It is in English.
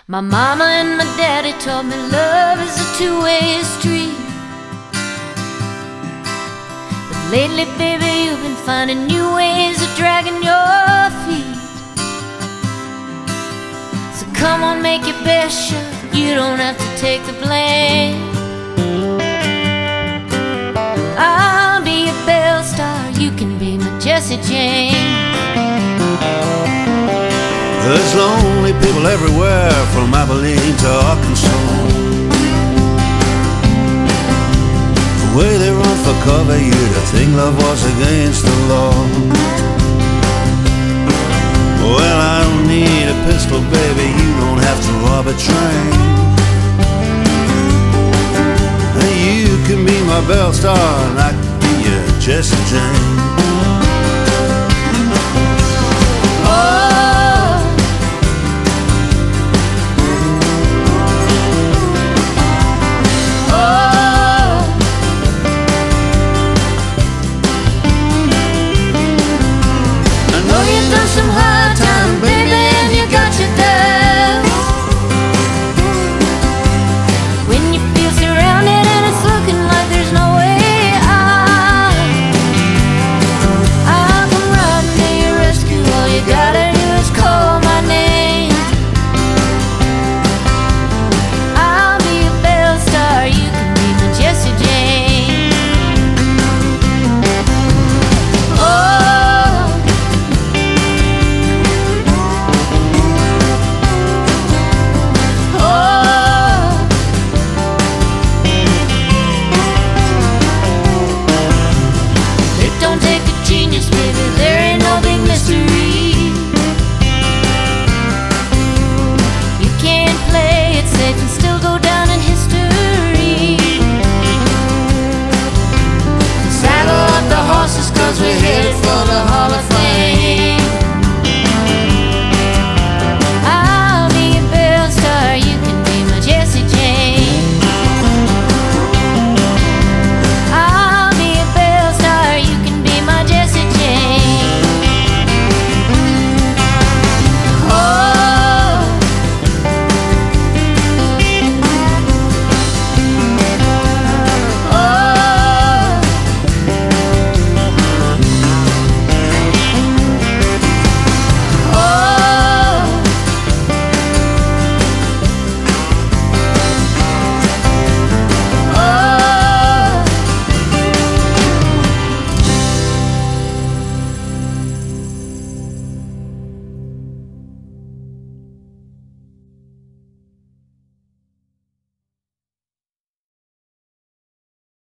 My mama and my daddy taught me love is a two-way street. But lately, baby, you've been finding new ways of dragging your feet. So come on, make your best shot, you don't have to take the blame. I'll be a Belle Star, you can be my Jessie Jane. There's lonely people everywhere, from Abilene to Arkansas. The way they run for cover, you'd think love was against the law. Well, I don't need a pistol, baby, you don't have to rob a train. Hey, you can be my Belle Star, and I can be your Jessie Jane.